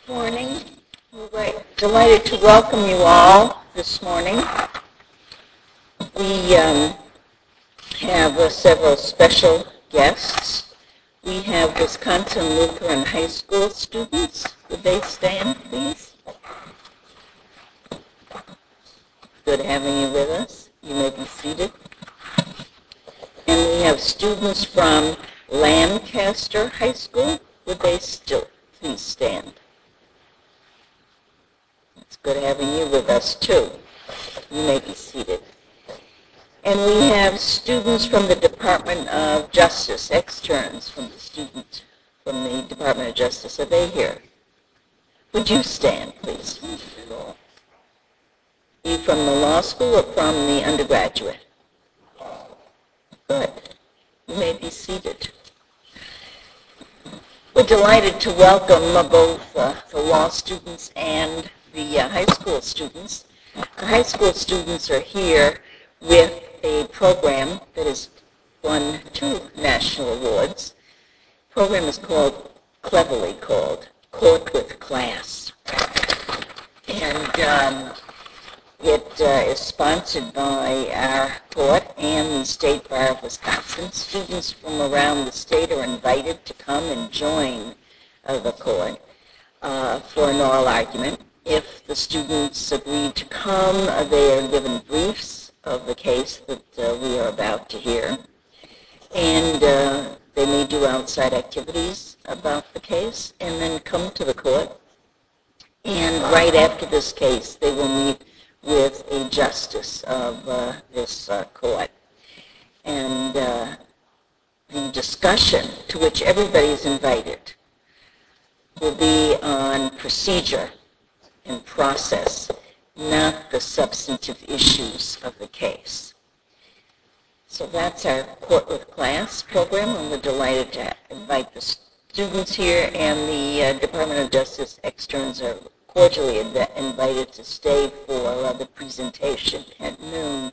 Morning. We're delighted to welcome you all this morning. We have several special guests. We have Wisconsin Lutheran High School students. Would they stand, please? Good having you with us. You may be seated. And we have students from Lancaster High School. Would they still please stand? It's good having you with us, too. You may be seated. And we have students from the Department of Justice, externs from the Department of Justice. Are they here? Would you stand, please? Are you from the law school or from the undergraduate? Good. You may be seated. We're delighted to welcome both the law students and the high school students. The high school students are here with a program that has won 2 national awards. The program is cleverly called Court with Class. And it is sponsored by our court and the State Bar of Wisconsin. Students from around the state are invited to come and join the court for an oral argument. If the students agree to come, they are given briefs of the case that we are about to hear. And they may do outside activities about the case and then come to the court. And right after this case, they will meet with a justice of this court. And the discussion to which everybody is invited will be on procedure and process, not the substantive issues of the case. So that's our Court with Class program, and we're delighted to invite the students here, and the Department of Justice externs are cordially invited to stay for the presentation at noon.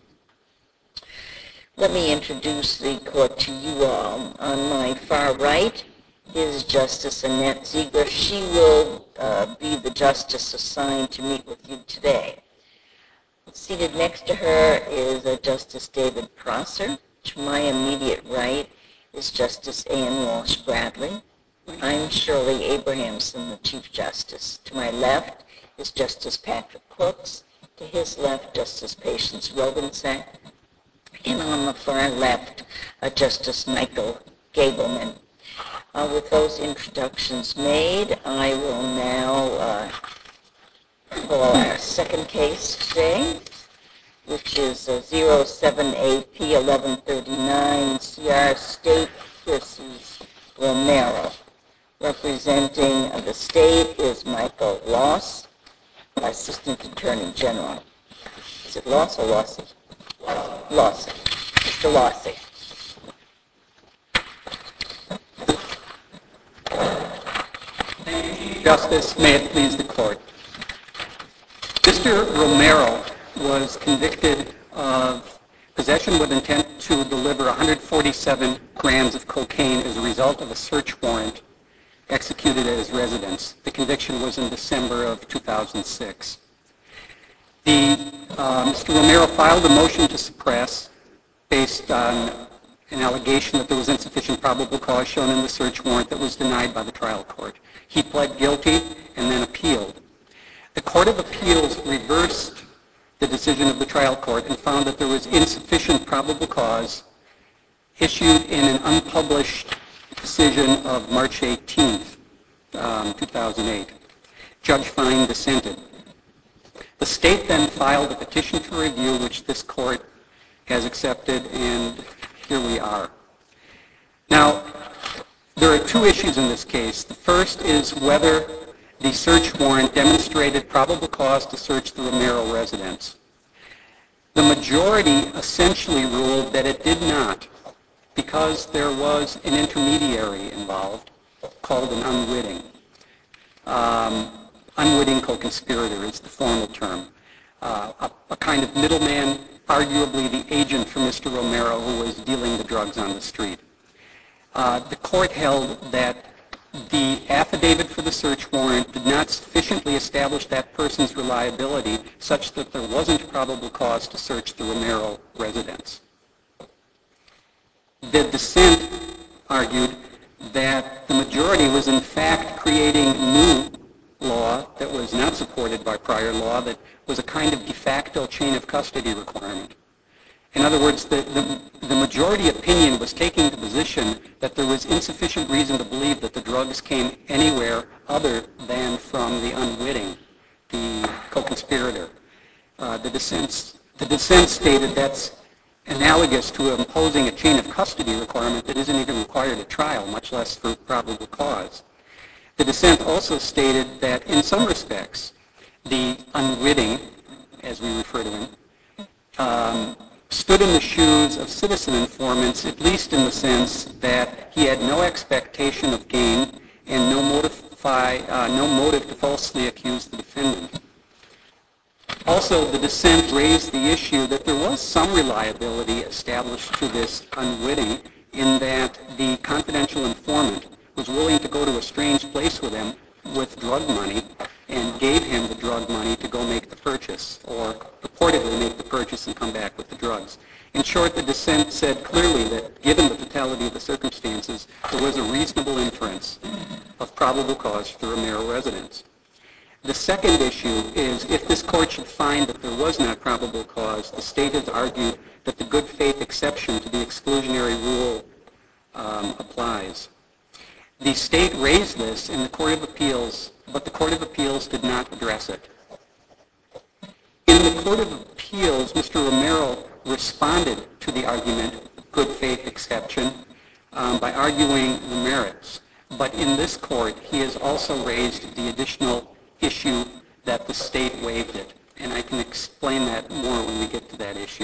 Let me introduce the court to you all. On my far right is Justice Annette Ziegler. She will be the justice assigned to meet with you today. Seated next to her is Justice David Prosser. To my immediate right is Justice Ann Walsh Bradley. I'm Shirley Abrahamson, the Chief Justice. To my left is Justice Patrick Crooks. To his left, Justice Patience Rogensack. And on the far left, Justice Michael Gableman. With those introductions made, I will now call our second case today, which is 07AP 1139 CR State versus Romero. Representing the state is Michael Loss, Assistant Attorney General. Is it Loss or Lossy? Lossy. Mr. Lossy. Justice, may it please the court. Mr. Romero was convicted of possession with intent to deliver 147 grams of cocaine as a result of a search warrant executed at his residence. The conviction was in December of 2006. Mr. Romero filed a motion to suppress based on an allegation that there was insufficient probable cause shown in the search warrant that was denied by the trial court. He pled guilty and then appealed. The Court of Appeals reversed the decision of the trial court and found that there was insufficient probable cause issued in an unpublished decision of March 18th, 2008. Judge Fine dissented. The state then filed a petition for review, which this court has accepted, and here we are. Now, there are 2 issues in this case. The first is whether the search warrant demonstrated probable cause to search the Romero residence. The majority essentially ruled that it did not, because there was an intermediary involved called an unwitting. Unwitting co-conspirator is the formal term. A kind of middleman, arguably the agent for Mr. Romero, who was dealing the drugs on the street. The court held that the affidavit for the search warrant did not sufficiently establish that person's reliability such that there wasn't probable cause to search the Romero residence. The dissent argued that the majority was in fact creating new law that was not supported by prior law, that was a kind of de facto chain of custody requirement. In other words, the majority opinion was taking the position that there was insufficient reason to believe that the drugs came anywhere other than from the unwitting, the co-conspirator. The dissent stated that's analogous to imposing a chain of custody requirement that isn't even required at trial, much less for probable cause. The dissent also stated that in some respects, the unwitting, as we refer to him, stood in the shoes of citizen informants, at least in the sense that he had no expectation of gain and no motive to falsely accuse the defendant. Also, the dissent raised the issue that there was some reliability established to this unwitting in that the confidential informant was willing to go to a strange place with him with drug money and gave him the drug money to go make the purchase, or purportedly make the purchase and come back with the drugs. In short, the dissent said clearly that given the totality of the circumstances, there was a reasonable inference of probable cause for the Romero residence. The second issue is if this court should find that there was not probable cause, the state has argued that the good faith exception to the exclusionary rule applies. The state raised this in the Court of Appeals, but the Court of Appeals did not address it. In the Court of Appeals, Mr. Romero responded to the argument of good faith exception by arguing the merits. But in this court, he has also raised the additional issue that the state waived it. And I can explain that more when we get to that issue.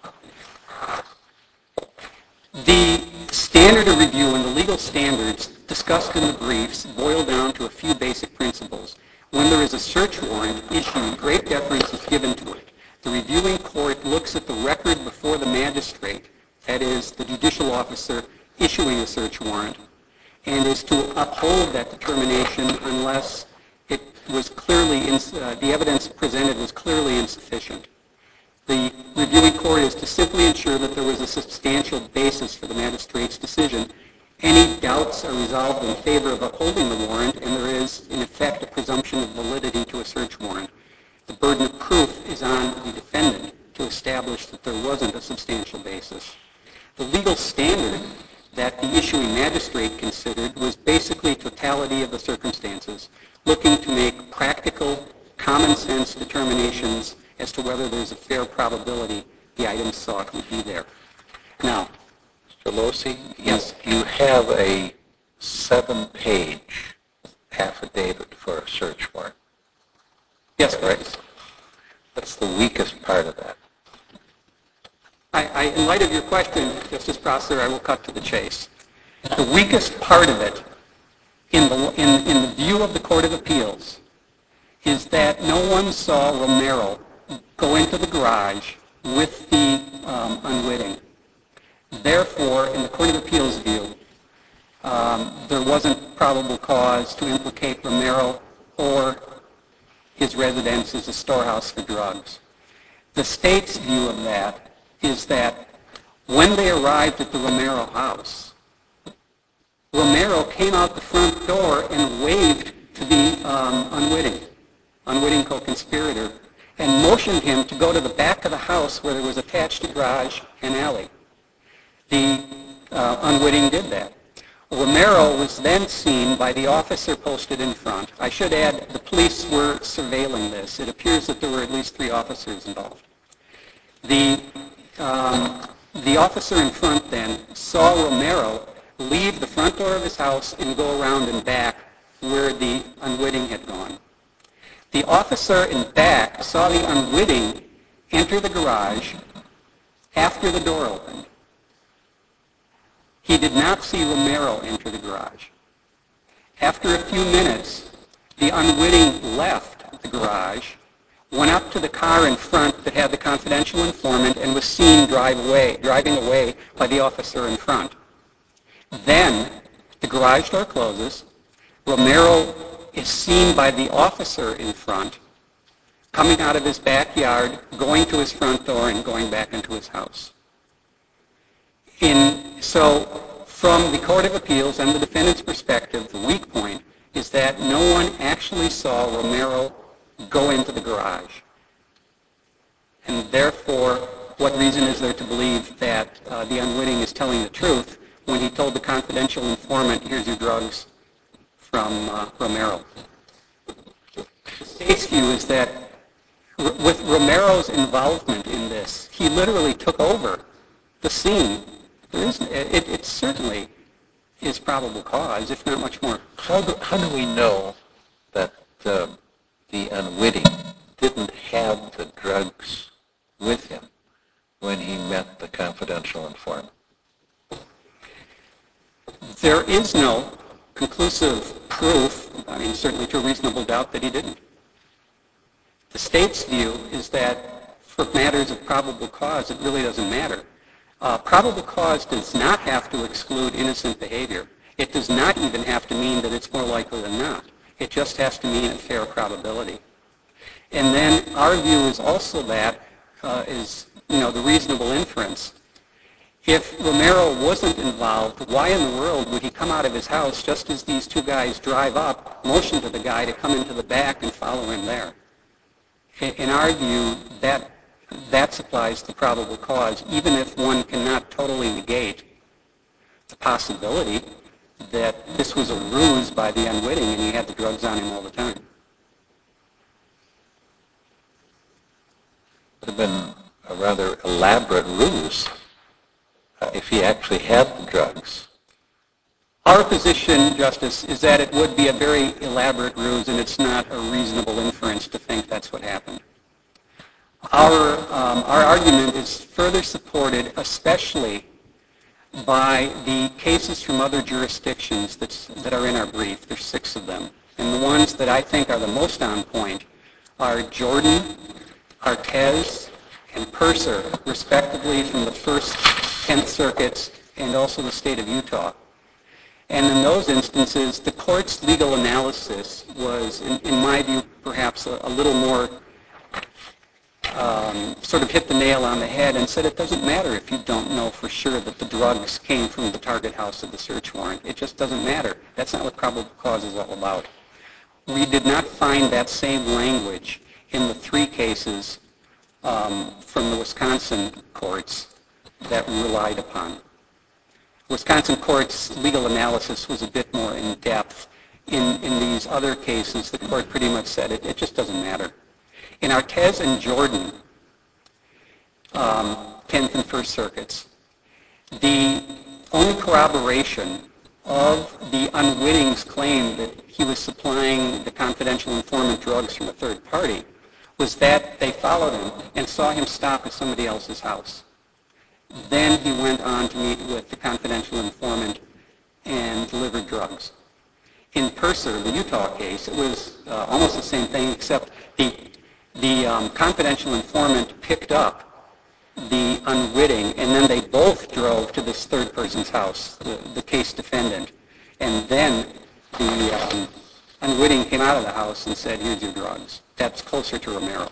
The standard of review and the legal standards discussed in the briefs boil down to a few basic principles. When there is a search warrant issued, great deference is given to it. The reviewing court looks at the record before the magistrate, that is, the judicial officer issuing a search warrant, and is to uphold that determination unless it was clearly, the evidence presented was clearly insufficient. The reviewing court is to simply ensure that there was a substantial basis for the magistrate's decision. Any doubts are resolved in favor of upholding the warrant, and there is, in effect, a presumption of validity to a search warrant. The burden of proof is on the defendant to establish that there wasn't a substantial basis. The legal standard that the issuing magistrate considered was basically totality of the circumstances, looking to make practical, common sense determinations as to whether there's a fair probability the items sought would be there. Now, Mr. Losey, yes. You have a 7-page affidavit for a search warrant. Yes, Right? What's the weakest part of that? In light of your question, Justice Prosser, I will cut to the chase. The weakest part of it, in the view of the Court of Appeals, is that no one saw Romero go into the garage with the unwitting. Therefore, in the Court of Appeals' view, there wasn't probable cause to implicate Romero or his residence as a storehouse for drugs. The state's view of that is that when they arrived at the Romero house, Romero came out the front door and waved to the unwitting co-conspirator, and motioned him to go to the back of the house where there was attached a garage and alley. The unwitting did that. Romero was then seen by the officer posted in front. I should add, the police were surveilling this. It appears that there were at least 3 officers involved. The officer in front then saw Romero leave the front door of his house and go around and back where the unwitting had gone. The officer in back saw the unwitting enter the garage after the door opened. He did not see Romero enter the garage. After a few minutes, the unwitting left the garage, went up to the car in front that had the confidential informant, and was seen driving away by the officer in front. Then the garage door closes, Romero is seen by the officer in front, coming out of his backyard, going to his front door, and going back into his house. So from the Court of Appeals and the defendant's perspective, the weak point is that no one actually saw Romero go into the garage. And therefore, what reason is there to believe that the unwitting is telling the truth when he told the confidential informant, here's your drugs from Romero? The state's view is that with Romero's involvement in this, he literally took over the scene. It certainly is probable cause, if not much more. How do we know that the unwitting didn't have the drugs with him when he met the confidential informant? There is no conclusive proof, I mean, certainly to a reasonable doubt, that he didn't. The state's view is that for matters of probable cause, it really doesn't matter. Probable cause does not have to exclude innocent behavior. It does not even have to mean that it's more likely than not. It just has to mean a fair probability. And then our view is also that the reasonable inference. If Romero wasn't involved, why in the world would he come out of his house just as these two guys drive up, motion to the guy to come into the back and follow him there? In our view, that supplies the probable cause, even if one cannot totally negate the possibility that this was a ruse by the unwitting and he had the drugs on him all the time. It would have been a rather elaborate ruse if he actually had the drugs. Our position, Justice, is that it would be a very elaborate ruse, and it's not a reasonable inference to think that's what happened. Our argument is further supported, especially by the cases from other jurisdictions that are in our brief. There's 6 of them. And the ones that I think are the most on point are Jordan, Artez, and Purser, respectively from the 1st, 10th Circuits, and also the state of Utah. And in those instances, the court's legal analysis was, in my view, perhaps a little more sort of hit the nail on the head and said it doesn't matter if you don't know for sure that the drugs came from the target house of the search warrant. It just doesn't matter. That's not what probable cause is all about. We did not find that same language in the 3 cases from the Wisconsin courts that we relied upon. Wisconsin court's legal analysis was a bit more in depth. In these other cases, the court pretty much said it just doesn't matter. In Artez and Jordan, 10th and 1st Circuits, the only corroboration of the unwitting's claim that he was supplying the confidential informant drugs from a third party was that they followed him and saw him stop at somebody else's house. Then he went on to meet with the confidential informant and delivered drugs. In Purser, the Utah case, it was almost the same thing, except the confidential informant picked up the unwitting, and then they both drove to this third person's house, the case defendant. And then the unwitting came out of the house and said, here's your drugs. That's closer to Romero.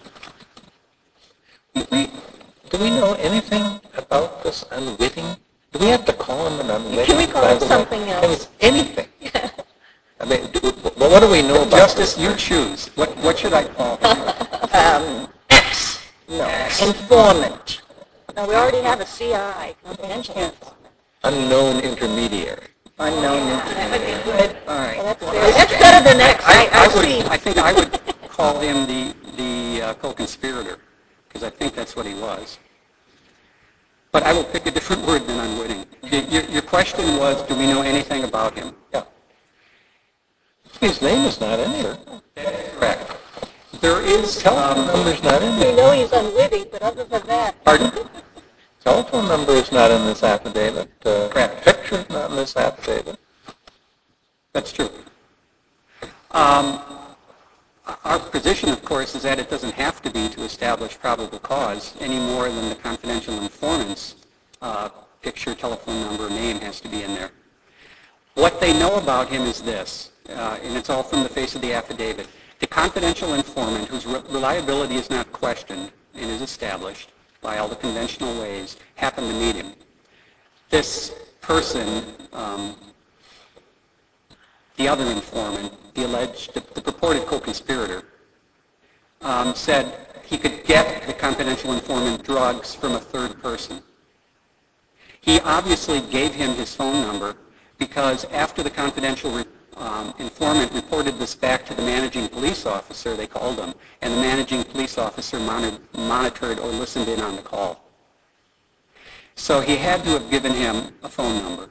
Do we know anything about this unwitting? Do we have to call him an unwitting? Can we call him something else? Anything. I mean, what do we know about Justice, this? you choose. What should I call him? X. No. Informant. No, we already have a CI. Confidential. Unknown intermediary. Unknown intermediary. That would be good. All right. Well, that's better than X. I think I would call him the co-conspirator, because I think that's what he was. But I will pick a different word than unwitting. Your question was, do we know anything about him? Yeah. His name is not in here. Correct. There is... Telephone number's not in We here. know he's unwitting, but other than that... Pardon? Telephone number is not in this affidavit. Correct. Picture's not in this affidavit. That's true. Our position, of course, is that it doesn't have to be to establish probable cause any more than the confidential informant's picture, telephone number, name has to be in there. What they know about him is this, and it's all from the face of the affidavit. The confidential informant, whose reliability is not questioned and is established by all the conventional ways, happened to meet him. This person, the other informant, the purported co-conspirator, said he could get the confidential informant drugs from a third person. He obviously gave him his phone number because after the confidential informant reported this back to the managing police officer, they called him, and the managing police officer monitored or listened in on the call. So he had to have given him a phone number.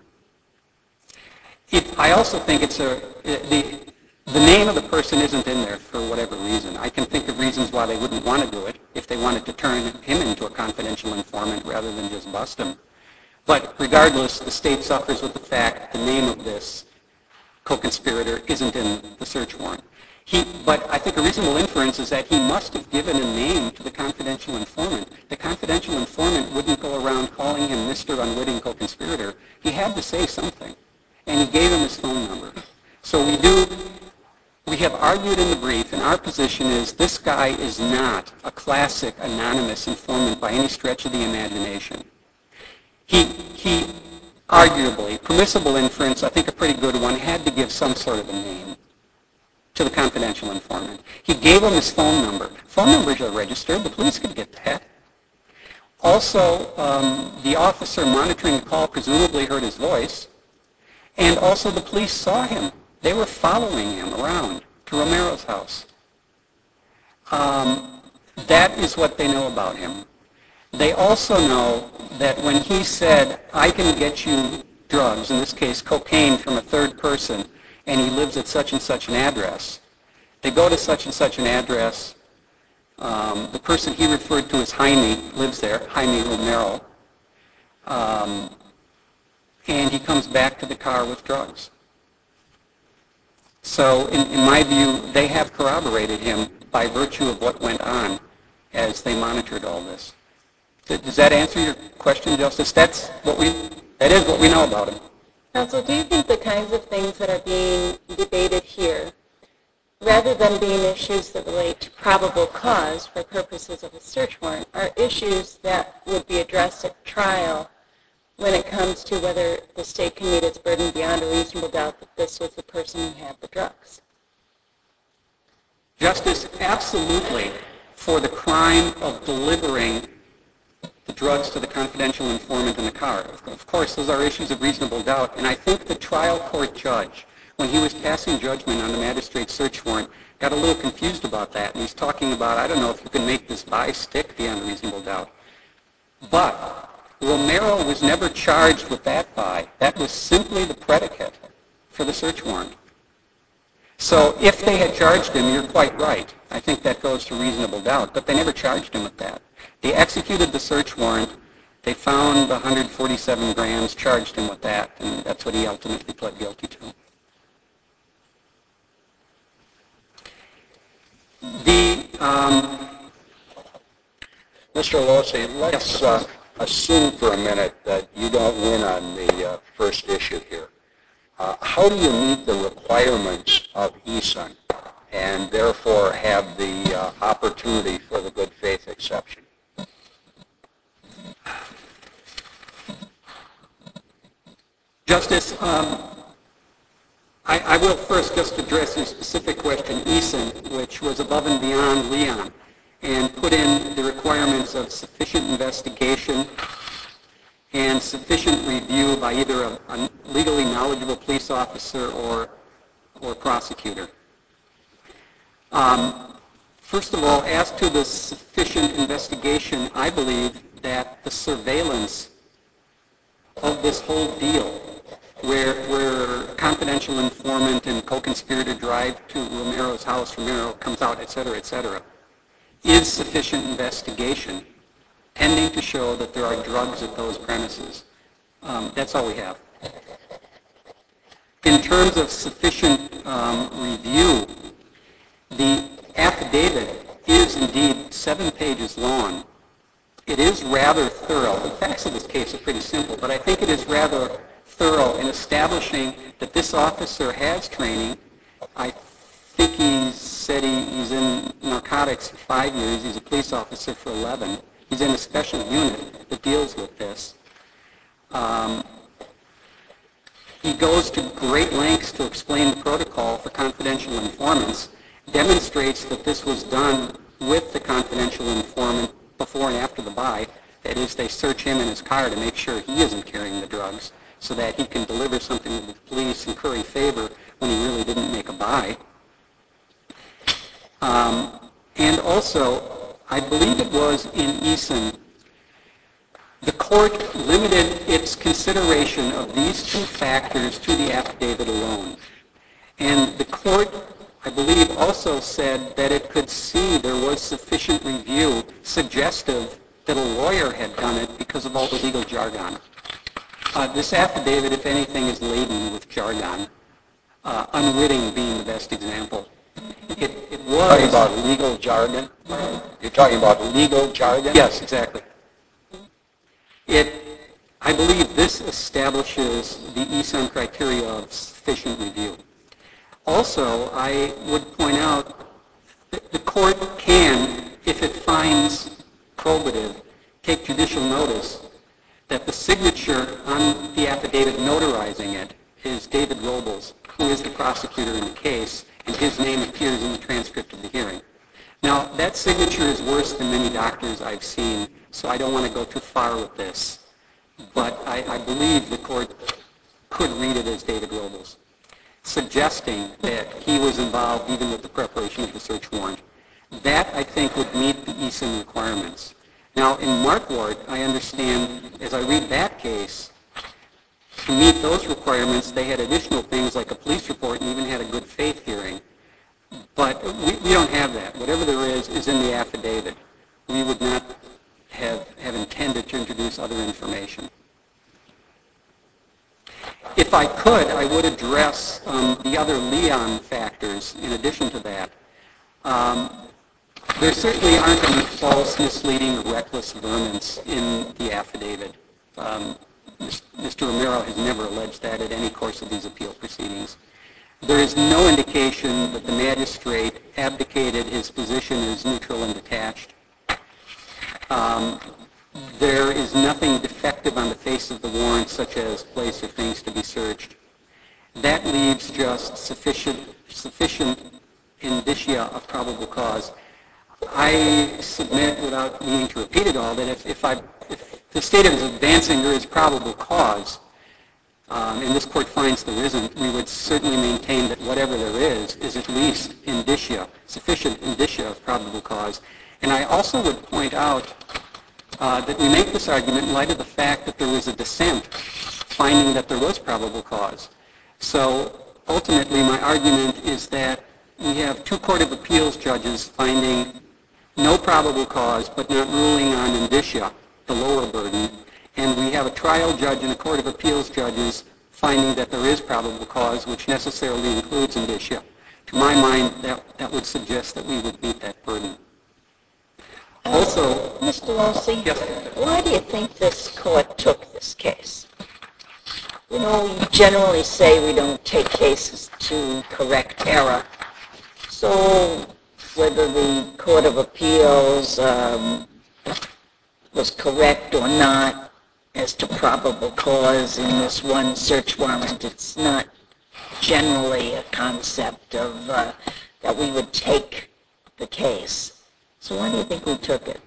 I also think the name of the person isn't in there for whatever reason. I can think of reasons why they wouldn't want to do it if they wanted to turn him into a confidential informant rather than just bust him. But regardless, the state suffers with the fact the name of this co-conspirator isn't in the search warrant. But I think a reasonable inference is that he must have given a name to the confidential informant. The confidential informant wouldn't go around calling him Mr. Unwitting Co-Conspirator. He had to say something, and he gave him his phone number. So we have argued in the brief, and our position is this guy is not a classic anonymous informant by any stretch of the imagination. He arguably, permissible inference, I think a pretty good one, had to give some sort of a name to the confidential informant. He gave him his phone number. Phone numbers are registered. The police could get that. Also, the officer monitoring the call presumably heard his voice, and also the police saw him. They were following him around to Romero's house. That is what they know about him. They also know that when he said, I can get you drugs, in this case cocaine, from a third person, and he lives at such and such an address, they go to such and such an address. The person he referred to as Jaime lives there, Jaime Romero, and he comes back to the car with drugs. So in my view, they have corroborated him by virtue of what went on as they monitored all this. Does that answer your question, Justice? That is what we know about him. Counsel, do you think the kinds of things that are being debated here, rather than being issues that relate to probable cause for purposes of a search warrant, are issues that would be addressed at trial when it comes to whether the state can meet its burden beyond a reasonable doubt that this was the person who had the drugs? Justice, absolutely, for the crime of delivering the drugs to the confidential informant in the car. Of course, those are issues of reasonable doubt, and I think the trial court judge, when he was passing judgment on the magistrate's search warrant, got a little confused about that, and he's talking about, I don't know if you can make this buy stick beyond reasonable doubt. But Romero was never charged with that buy. That was simply the predicate for the search warrant. So if they had charged him, you're quite right. I think that goes to reasonable doubt, but they never charged him with that. They executed the search warrant. They found 147 grams, charged him with that, and that's what he ultimately pled guilty to. Mr. Losey, let's assume for a minute that you don't win on the first issue here. How do you meet the requirements of Eason and therefore have the opportunity for the good faith exception? Justice, I will first just address your specific question, Eason, which was above and beyond Leon, and put in the requirements of sufficient investigation and sufficient review by either a legally knowledgeable police officer or prosecutor. First of all, as to the sufficient investigation, I believe that the surveillance of this whole deal, where confidential informant and co-conspirator drive to Romero's house, Romero comes out, et cetera, is sufficient investigation, tending to show that there are drugs at those premises. That's all we have. In terms of sufficient review, the affidavit is indeed 7 pages long. It is rather thorough. The facts of this case are pretty simple, but I think it is rather thorough in establishing that this officer has training I think he said he's in narcotics for 5 years. He's a police officer for 11. He's in a special unit that deals with this. He goes to great lengths to explain the protocol for confidential informants, demonstrates that this was done with the confidential informant before and after the buy. That is, they search him in his car to make sure he isn't carrying the drugs so that he can deliver something to the police and curry favor when he really didn't make a buy. And also, I believe it was in Eason, the court limited its consideration of these two factors to the affidavit alone. And the court, I believe, also said that it could see there was sufficient review suggestive that a lawyer had done it because of all the legal jargon. This affidavit, if anything, is laden with jargon, unwitting being the best example. It was... Talking about legal jargon? You're talking about legal jargon? Yes, exactly. I believe this establishes the Eason criteria of sufficient review. Also, I would point out that the court can, if it finds probative, take judicial notice that the signature on the affidavit notarizing it is David Robles, who is the prosecutor in the case, and his name appears in the transcript of the hearing. Now, that signature is worse than many doctors I've seen, so I don't want to go too far with this. But I believe the court could read it as David Robles, suggesting that he was involved even with the preparation of the search warrant. That, I think, would meet the Eason requirements. Now, in Marquardt, I understand, as I read that case, to meet those requirements, they had additional things like a police report and even had a good faith hearing. But we don't have that. Whatever there is in the affidavit. We would not have intended to introduce other information. If I could, I would address the other Leon factors in addition to that. There certainly aren't any false, misleading, or reckless vermins in the affidavit. Mr. Romero has never alleged that at any course of these appeal proceedings. There is no indication that the magistrate abdicated his position as neutral and detached. There is nothing defective on the face of the warrant, such as place or things to be searched. That leaves just sufficient indicia of probable cause. I submit, without needing to repeat it all, that if the state is advancing there is probable cause, and this court finds there isn't, we would certainly maintain that whatever there is at least indicia, sufficient indicia of probable cause. And I also would point out that we make this argument in light of the fact that there was a dissent finding that there was probable cause. So ultimately my argument is that we have two Court of Appeals judges finding no probable cause but not ruling on indicia, the lower burden, and we have a trial judge and a Court of Appeals judges finding that there is probable cause, which necessarily includes indicia. To my mind, that would suggest that we would meet that burden. Also, Mr. Losey, yes, why do you think this court took this case? You know, you generally say we don't take cases to correct error. So whether the Court of Appeals was correct or not as to probable cause in this one search warrant, it's not generally a concept of that we would take the case. So why do you think we took it?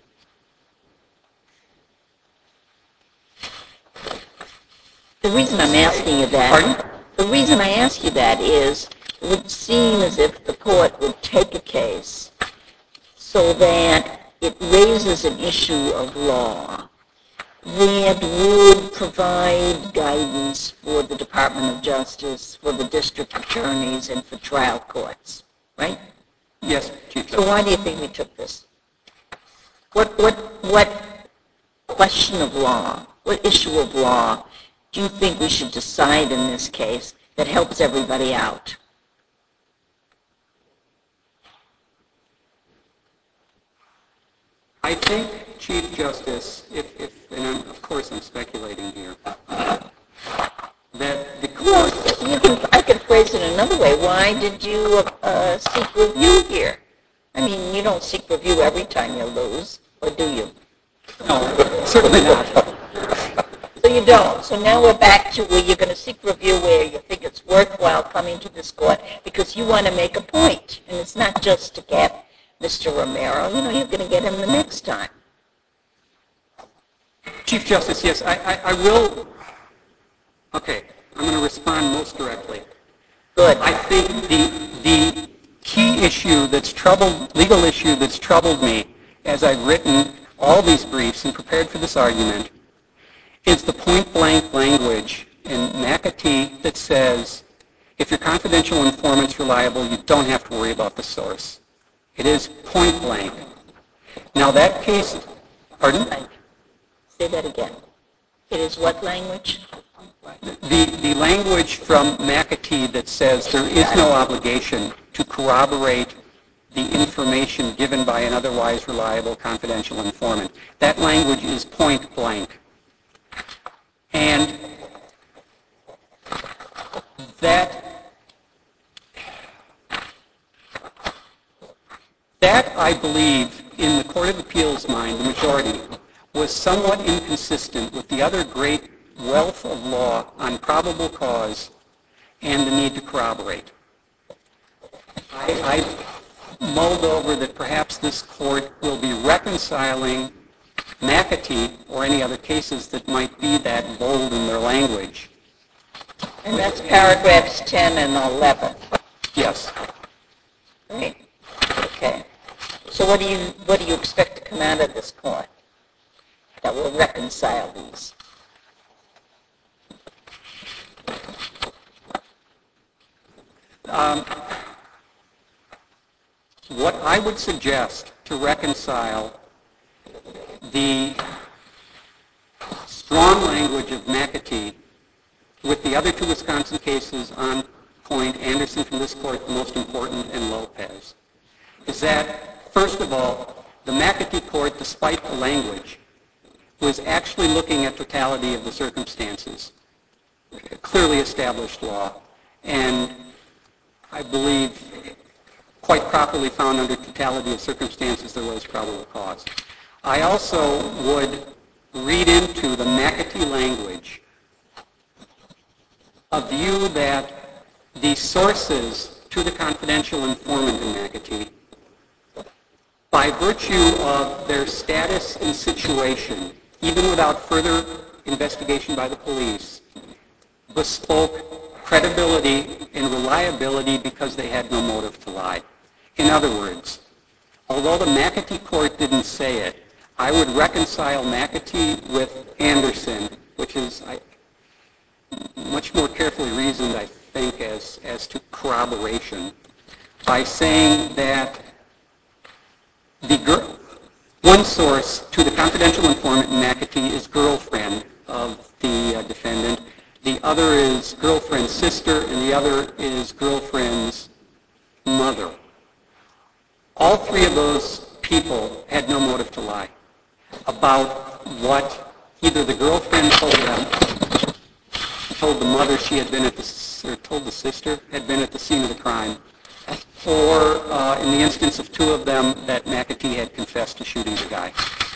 The reason I'm asking you that, pardon? the reason I ask you that is it would seem as if the court would take a case so that it raises an issue of law that would provide guidance for the Department of Justice, for the district attorneys, and for trial courts, right? Yes, Chief So Justice. why do you think we took this? What question of law, what issue of law do you think we should decide in this case that helps everybody out? I think, Chief Justice, and of course I'm speculating here, that the Well, court... I could phrase it another way, why did you seek review here? I mean, you don't seek review every time you lose, or do you? No, certainly not. So you don't. So now we're back to where you're going to seek review where you think it's worthwhile coming to this court because you want to make a point. And it's not just to get Mr. Romero. You know, you're going to get him the next time. Chief Justice, yes, I will. Okay, I'm going to respond most directly. Good. I think the key issue legal issue that's troubled me as I've written all these briefs and prepared for this argument is the point-blank language in McAtee that says, if your confidential informant's reliable, you don't have to worry about the source. It is point-blank. Now that case, pardon? Say that again. It is what language? The language from McAtee that says there is no obligation to corroborate the information given by an otherwise reliable confidential informant. That language is point blank. And that I believe, in the Court of Appeals' mind, the majority, was somewhat inconsistent with the other great wealth of law on probable cause and the need to corroborate. I mulled over that perhaps this court will be reconciling McAtee or any other cases that might be that bold in their language. And that's paragraphs 10 and 11. Yes. Right. Okay. So what do you expect to come out of this court that will reconcile these? What I would suggest to reconcile the strong language of McAtee with the other two Wisconsin cases on point, Anderson from this court, the most important, and Lopez, is that, first of all, the McAtee court, despite the language, was actually looking at totality of the circumstances, clearly established law, and I believe quite properly found under totality of circumstances there was probable cause. I also would read into the McAtee language a view that the sources to the confidential informant in McAtee, by virtue of their status and situation, even without further investigation by the police, bespoke credibility and reliability because they had no motive to lie. In other words, although the McAtee court didn't say it, I would reconcile McAtee with Anderson, which is much more carefully reasoned, I think, as to corroboration, by saying that one source to the confidential informant in McAtee is girlfriend of the defendant. The other is girlfriend's sister, and the other is girlfriend's mother. All three of those people had no motive to lie about what either the girlfriend told them, told the mother she had been at or told the sister had been at the scene of the crime, or in the instance of two of them, that McAtee had confessed to shooting the guy.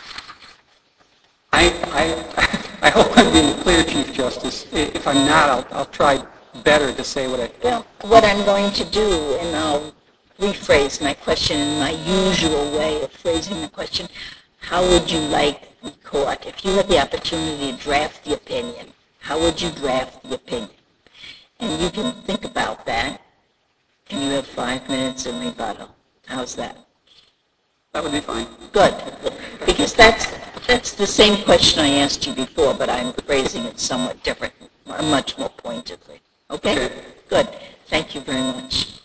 I hope I'm being clear, Chief Justice. If I'm not, I'll try better to say what I... Well, what I'm going to do, and I'll rephrase my question in my usual way of phrasing the question, how would you like the court, if you had the opportunity to draft the opinion, how would you draft the opinion? And you can think about that, and you have 5 minutes in rebuttal. How's that? That would be fine. Good. Because that's the same question I asked you before, but I'm phrasing it somewhat different, much more pointedly. Okay? Good. Thank you very much.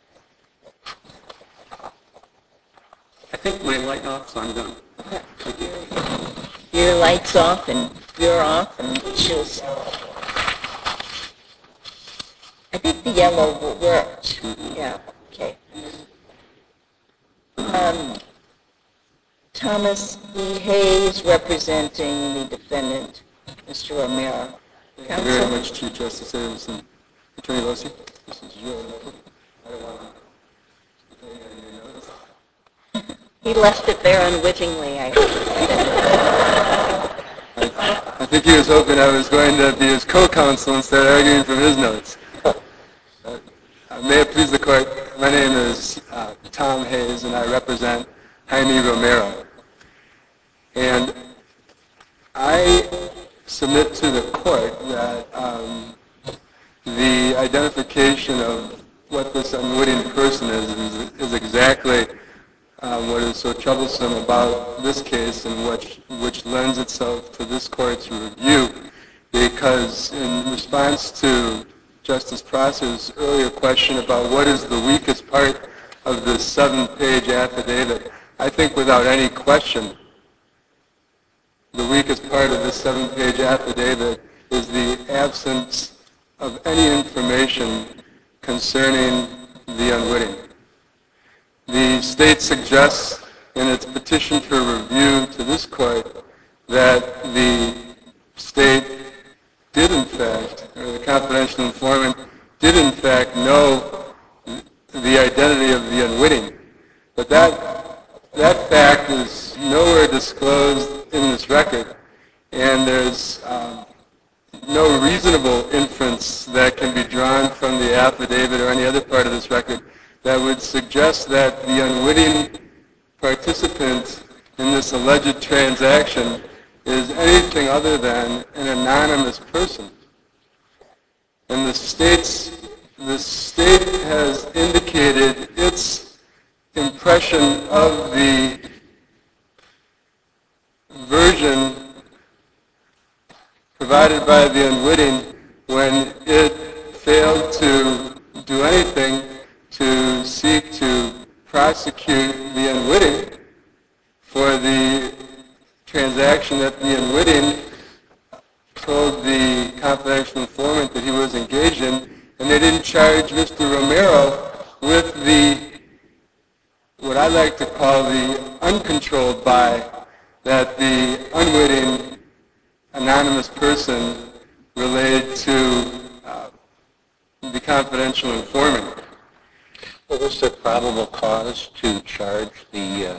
I think my light off, so I'm done. Thank you. Your light's off, and you're off, and she'll... I think the yellow will work. Yeah, okay. Thomas E. Hayes, representing the defendant, Mr. Romero. Thank you very much, Chief Justice Anderson. Attorney Losey? This is really, I don't want to take any of your notes. He left it there unwittingly, I I think he was hoping I was going to be his co-counsel instead of arguing from his notes. May it please the court, my name is Tom Hayes, and I represent Jaime Romero. And I submit to the court that the identification of what this unwitting person is exactly what is so troublesome about this case, and which lends itself to this court's review, because in response to Justice Prosser's earlier question about what is the weakest part of this 7-page affidavit, I think without any question the weakest part of this 7-page affidavit is the absence of any information concerning the unwitting. The state suggests in its petition for review to this court that the state did in fact, or the confidential informant did in fact know the identity of the unwitting. But that fact is nowhere disclosed in this record, and there's no reasonable inference that can be drawn from the affidavit or any other part of this record that would suggest that the unwitting participant in this alleged transaction is anything other than an anonymous person. And the state has indicated its impression of the version provided by the unwitting when it failed to do anything to seek to prosecute the unwitting for the transaction that the unwitting told the confidential informant that he was engaged in, and they didn't charge Mr. Romero with what I like to call the uncontrolled buy that the unwitting anonymous person relayed to the confidential informant. Well, was there probable cause to charge the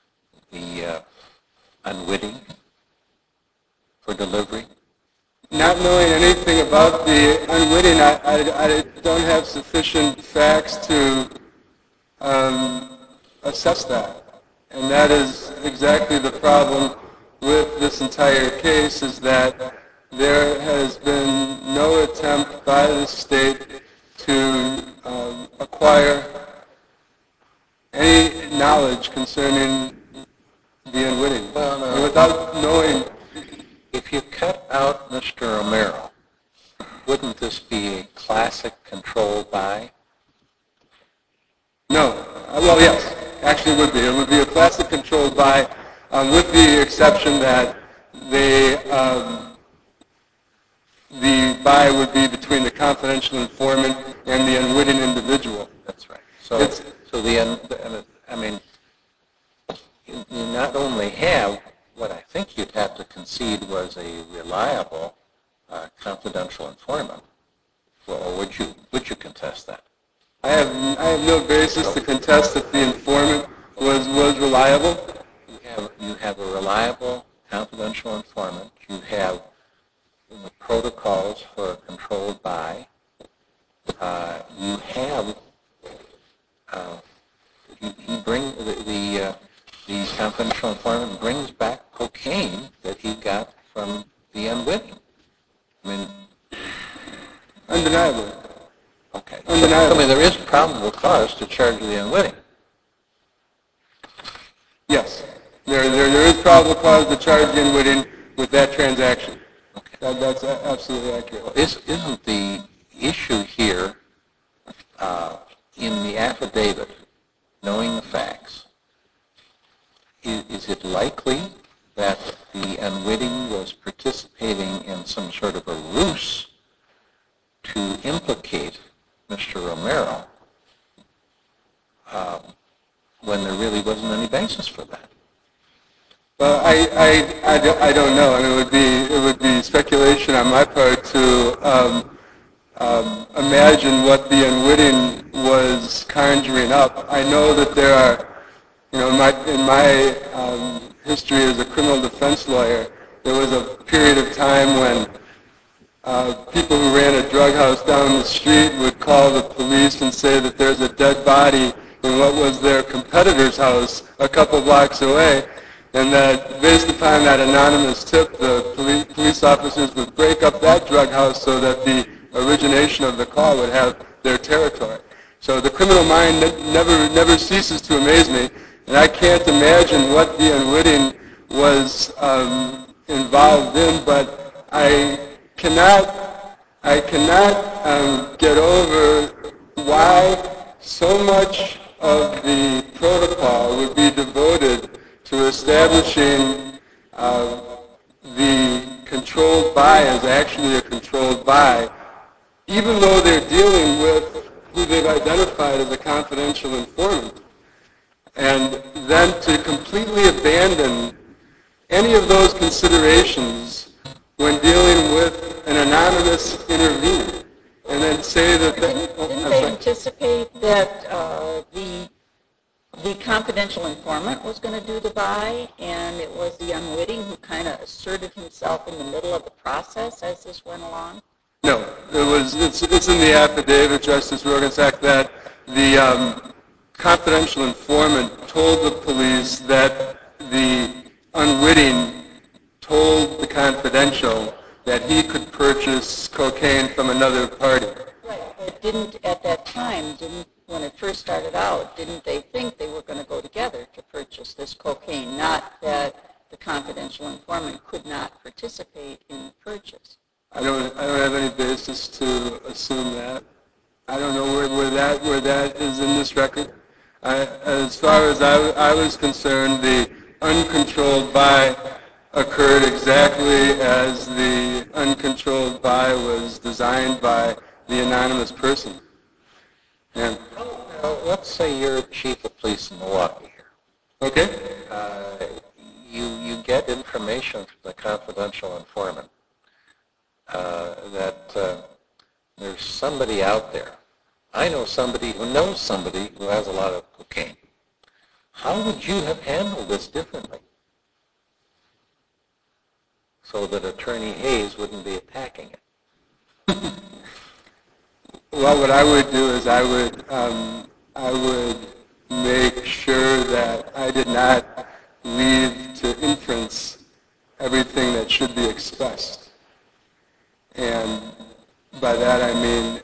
unwitting for delivery? Not knowing anything about the unwitting, I don't have sufficient facts to assess that. And that is exactly the problem with this entire case, is that there has been no attempt by the state to acquire any knowledge concerning the unwitting. Well, no. And without knowing, If you cut out Mr. Romero, wouldn't this be a classic control buy? no. Well, yes, actually it would be. It would be a classic controlled buy, with the exception that the buy would be between the confidential informant and the unwitting individual. That's right. So you not only have what I think you'd have to concede was a reliable confidential informant, or would you contest that? I have no basis to contest that the informant was reliable. You have a reliable confidential informant. You have the protocols for a controlled buy. You have the confidential informant brings back cocaine that he got from the unwitting. I mean, Undeniably. okay. Undeniably. I mean, there is probable cause to charge the unwitting. Yes. There is probable cause to charge the unwitting with that transaction. Okay. That's absolutely accurate. Well, isn't the issue here in the affidavit, knowing the facts, is it likely that the unwitting was participating in some sort of a ruse to implicate Mr. Romero when there really wasn't any basis for that? Well, I don't know. I mean, it would be speculation on my part to imagine what the unwitting was conjuring up. I know that there are, in my history as a criminal defense lawyer, there was a period of time when people who ran a drug house down the street would call the police and say that there's a dead body in what was their competitor's house a couple blocks away, and that based upon that anonymous tip, the police officers would break up that drug house so that the origination of the call would have their territory. So the criminal mind never ceases to amaze me, and I can't imagine what the unwitting was involved in, but I cannot get over why so much of the protocol would be devoted to establishing the controlled buy as actually a controlled buy, even though they're dealing with who they've identified as a confidential informant, and then to completely abandon any of those considerations when dealing with an anonymous intervener, and then say that... Didn't they anticipate that the confidential informant was going to do the buy, and it was the unwitting who kind of asserted himself in the middle of the process as this went along? No, it's in the affidavit, Justice Rogensack, that the confidential informant told the police that the unwitting told the confidential that he could purchase cocaine from another party. Right, but at that time, when it first started out, didn't they think they were going to go together to purchase this cocaine, not that the confidential informant could not participate in the purchase? I don't have any basis to assume that. I don't know where that is in this record. As far as I was concerned, the uncontrolled buy occurred exactly as the uncontrolled buy was designed by the anonymous person. And Let's say you're chief of police in Milwaukee here. okay, You get information from the confidential informant that there's somebody out there. I know somebody who knows somebody who has a lot of cocaine. How would you have handled this differently so that Attorney Hayes wouldn't be attacking it? well, what I would do is I would make sure that I did not leave to inference everything that should be expressed. And by that I mean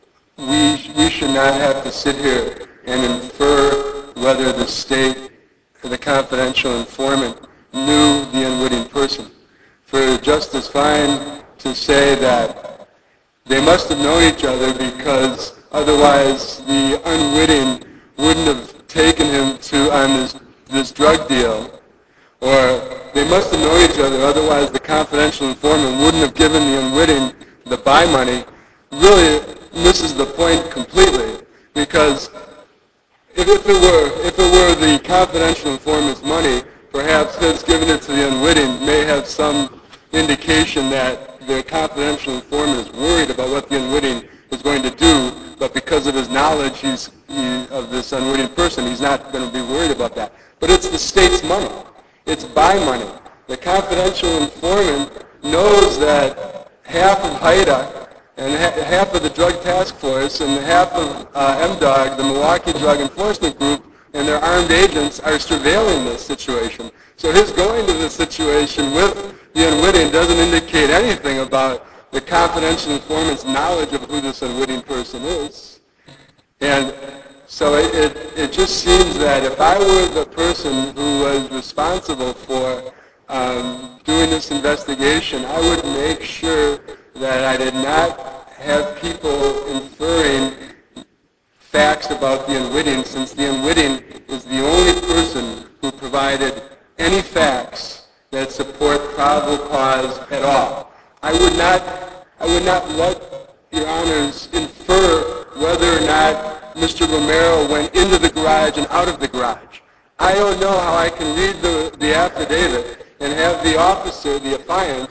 we should not have to sit here and infer whether the state or the confidential informant knew the unwitting person. For Justice Fine to say that they must have known each other because otherwise the unwitting wouldn't have taken him on this drug deal, or they must have known each other, otherwise the confidential informant wouldn't have given the unwitting the buy money, really misses the point completely. Because if it were the confidential informant's money, perhaps his giving it to the unwitting may have some indication that the confidential informant is worried about what the unwitting is going to do, but because of his knowledge of this unwitting person, he's not going to be worried about that. But it's the state's money. It's buy money. The confidential informant knows that half of HIDA and half of the Drug Task Force and half of MDOG, the Milwaukee Drug Enforcement Group, and their armed agents are surveilling this situation. So his going to this situation with the unwitting doesn't indicate anything about the confidential informant's knowledge of who this unwitting person is. And so it just seems that if I were the person who was responsible for doing this investigation, I would make sure that I did not have people inferring facts about the unwitting, since the unwitting is the only person who provided any facts that support probable cause at all. I would not let Your Honors infer whether or not Mr. Romero went into the garage and out of the garage. I don't know how I can read the affidavit and have the officer, the affiant,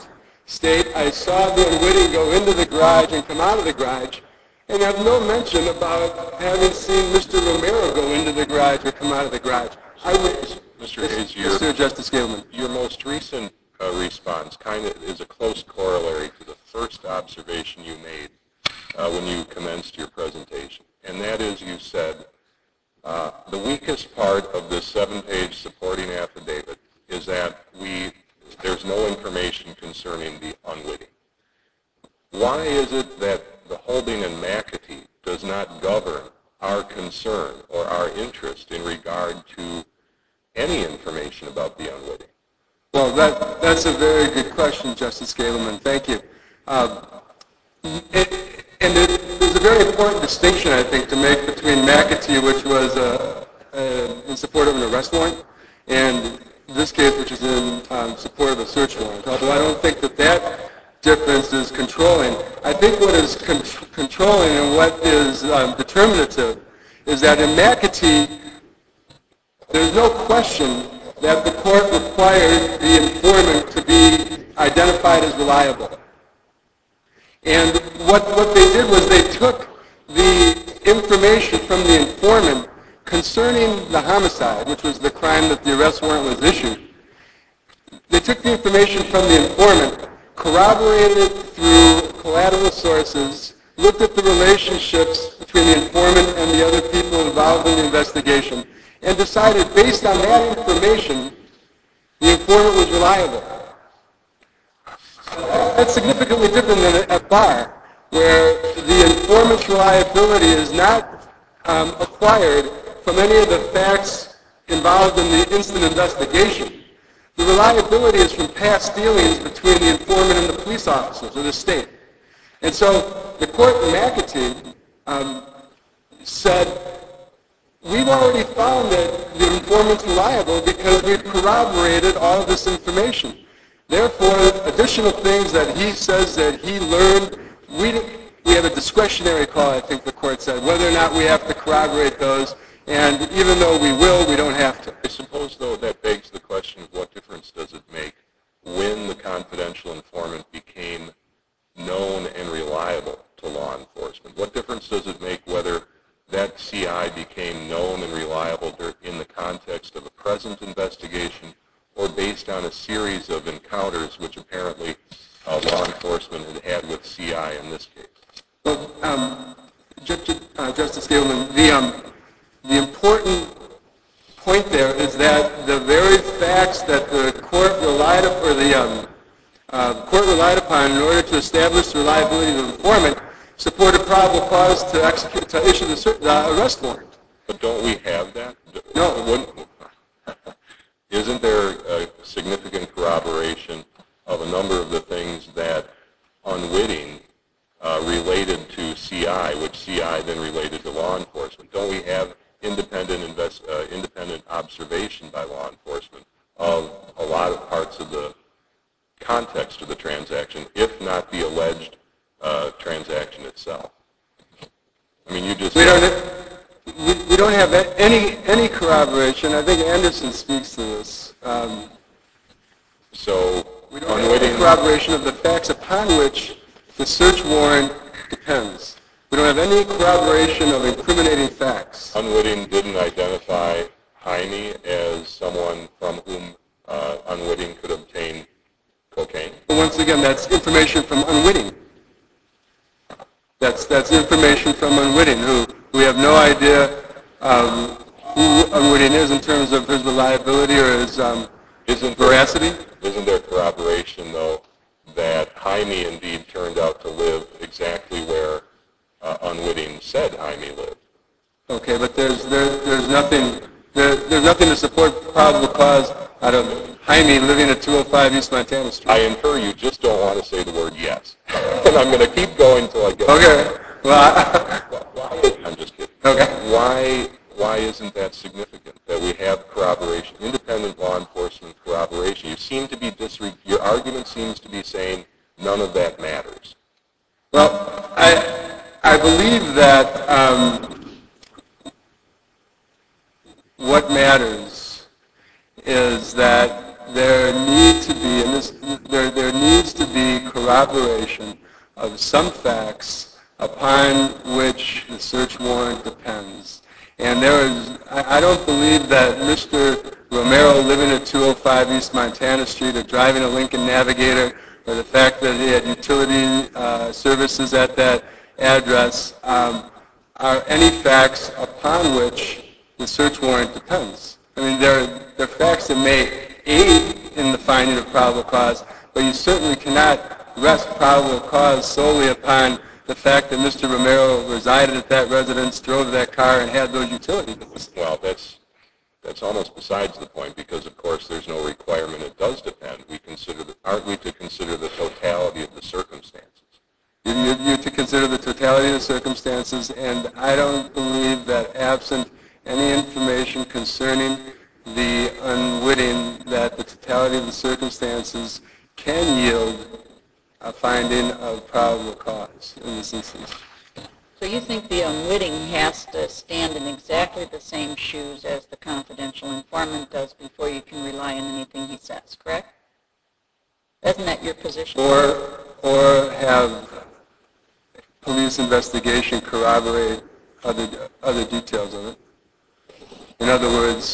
state, I saw the unwitting go into the garage and come out of the garage, and have no mention about having seen Mr. Romero go into the garage or come out of the garage. I would, Mr. Hayes, Mr. Justice Gableman. your most recent response kind of is a close corollary to the first observation you made when you commenced your presentation. And that is, you said, the weakest part of this 7-page supporting affidavit is that there's no information concerning the unwitting. Why is it that the holding in McAtee does not govern our concern or our interest in regard to any information about the unwitting? Well, that's a very good question, Justice Gableman. Thank you. There's a very important distinction, I think, to make between McAtee, which was in support of an arrest warrant, and this case, which is in support of a search warrant. Although I don't think that difference is controlling. I think what is controlling and what is determinative is that in McAtee, there's no question that the court required the informant to be identified as reliable. And what they did was they took the information from the informant concerning the homicide, which was the crime that the arrest warrant was issued. They took the information from the informant, corroborated it through collateral sources, looked at the relationships between the informant and the other people involved in the investigation, and decided based on that information, the informant was reliable. That's significantly different than at bar, where the informant's reliability is not acquired from any of the facts involved in the instant investigation. The reliability is from past dealings between the informant and the police officers or the state. And so the court in McAtee said, we've already found that the informant's reliable because we've corroborated all of this information. Therefore, additional things that he says that he learned, we have a discretionary call, I think the court said, whether or not we have to corroborate those. And even though we will, we don't have to. I suppose, though, that begs the question of what difference does it make when the confidential informant became known and reliable to law enforcement? What difference does it make whether that CI became known and reliable in the context of a present investigation or based on a series of encounters which apparently law enforcement had with CI in this case? Well, Justice Gableman, the important point there is that the very facts that the court relied upon, or the court relied upon in order to establish the reliability of the informant, supported probable cause to issue the arrest warrant. But don't we have that? No. Isn't there a significant corroboration of a number of the things that unwitting related to CI, which CI then related to law enforcement? Don't we have independent observation by law enforcement of a lot of parts of the context of the transaction, if not the alleged transaction itself? I mean, you just... We don't have any corroboration. I think Anderson speaks to this. So we don't have any corroboration of the facts upon which the search warrant depends. We don't have any corroboration of incriminating facts. Unwitting didn't identify Jaime as someone from whom unwitting could obtain cocaine? But once again, that's information from unwitting. That's information from unwitting, who we have no idea who unwitting is in terms of his reliability or his veracity. Isn't there corroboration, though, that Jaime indeed turned out to live exactly where unwitting said Jaime lived? Okay, but there's nothing to support probable cause out of Jaime living at 205 East Montana Street. I infer you just don't want to say the word yes. And I'm going to keep going until I get Okay. I'm just kidding. Okay. Why isn't that significant, that we have corroboration, independent law enforcement corroboration? You seem to be your argument seems to be saying none of that matters. Well, I believe that what matters is that there need to be, and there needs to be corroboration of some facts upon which the search warrant depends. And I don't believe that Mr. Romero living at 205 East Montana Street or driving a Lincoln Navigator, or the fact that he had utility services at that address, are any facts upon which the search warrant depends. I mean, they're facts that may aid in the finding of probable cause, but you certainly cannot rest probable cause solely upon the fact that Mr. Romero resided at that residence, drove that car, and had those utility bills. Well, that's almost besides the point, because of course there's no requirement it does depend. Aren't we to consider the totality of the circumstances? You're to consider the totality of the circumstances, and I don't believe that absent any information concerning the unwitting, that the totality of the circumstances can yield a finding of probable cause in this instance. So you think the unwitting has to stand in exactly the same shoes as the confidential informant does before you can rely on anything he says, correct? Isn't that your position? Or have police investigation corroborate other details of it. In other words,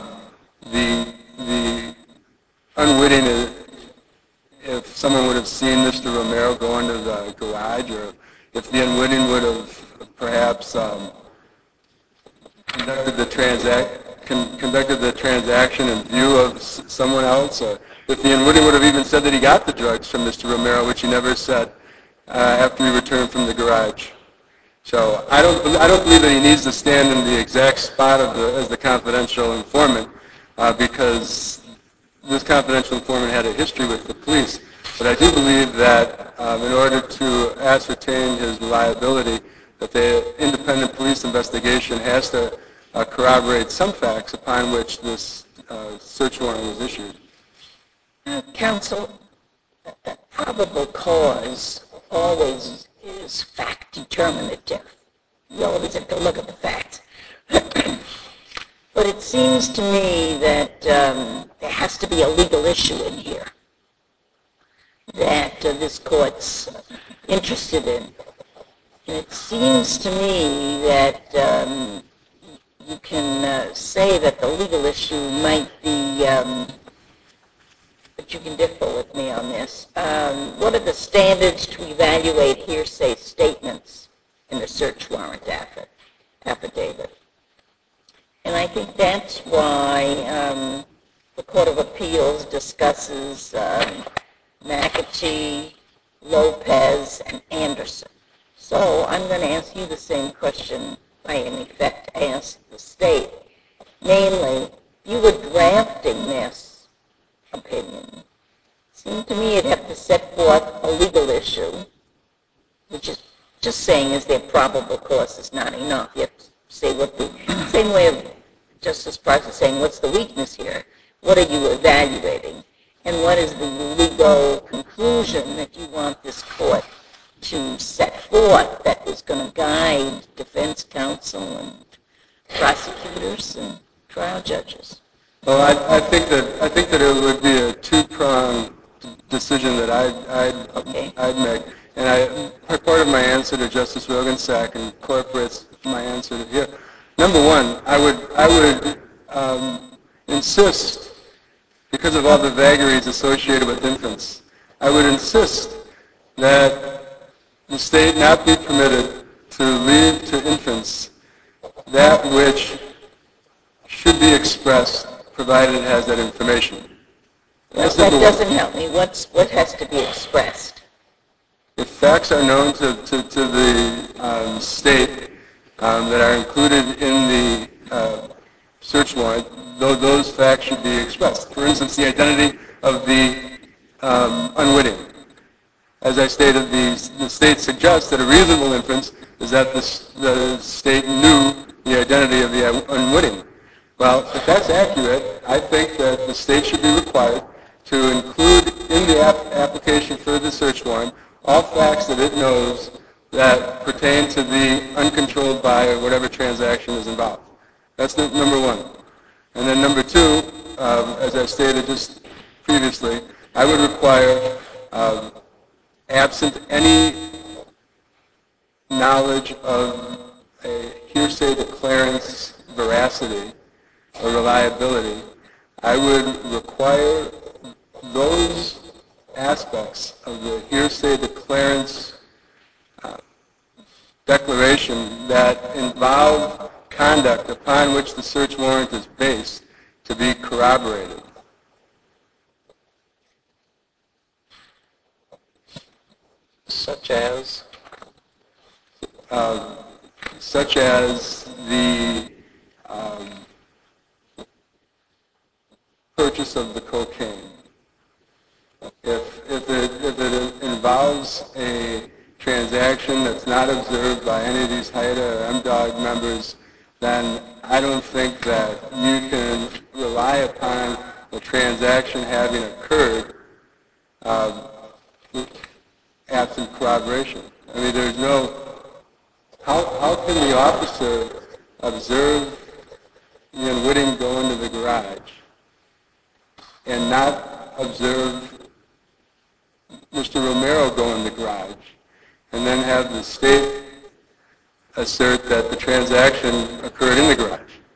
the unwitting, if someone would have seen Mr. Romero go into the garage, or if the unwitting would have perhaps conducted the transaction in view of someone else, or if the unwitting would have even said that he got the drugs from Mr. Romero, which he never said after he returned from the garage. So I don't believe that he needs to stand in the exact spot as the confidential informant, because this confidential informant had a history with the police. But I do believe that in order to ascertain his reliability, that the independent police investigation has to corroborate some facts upon which this search warrant was issued. Counsel, probable cause always is fact determinative. You always have to look at the facts. But it seems to me that there has to be a legal issue in here that this court's interested in. And it seems to me that you can say that the legal issue might be, but you can differ with me on this. What are the standards to evaluate hearsay statements in the search warrant affidavit? And I think that's why the Court of Appeals discusses McAtee, Lopez, and Anderson. So I'm going to ask you the same question I in effect asked the state. Namely, you were drafting this opinion. It seemed to me you'd have to set forth a legal issue, which is just saying is there probable cause is not enough. You have to say what the same way of Justice Price is saying, what's the weakness here? What are you evaluating? And what is the legal conclusion that you want this court to set forth that is going to guide defense counsel and prosecutors and trial judges? Well, I think that it would be a two-pronged decision that I'd make, and part of my answer to Justice Rogensack incorporates my answer to here. Number one, I would insist, because of all the vagaries associated with infants, I would insist that the state not be permitted to leave to infants that which should be expressed, provided it has that information. Well, that doesn't help me. What has to be expressed? If facts are known to the state that are included in the search warrant, those facts should be expressed. For instance, the identity of the unwitting. As I stated, the state suggests that a reasonable inference is that the state knew the identity of the unwitting. Well, if that's accurate, I think that the state should be required to include in the application for the search warrant all facts that it knows that pertain to the uncontrolled buy or whatever transaction is involved. That's number one. And then number two, as I stated just previously, I would require, absent any knowledge of a hearsay declarant's veracity or reliability, I would require those aspects of the hearsay declarant's declaration that involve conduct upon which the search warrant is based to be corroborated. Such as? Such as the purchase of the cocaine. If it involves a transaction that's not observed by any of these HIDA or MDOG members, then I don't think that you can rely upon the transaction having occurred absent corroboration. I mean, there's no, how can the officer observe Ian Whitting go into the garage and not observe Mr. Romero go in the garage and then have the state assert that the transaction occurred in the garage?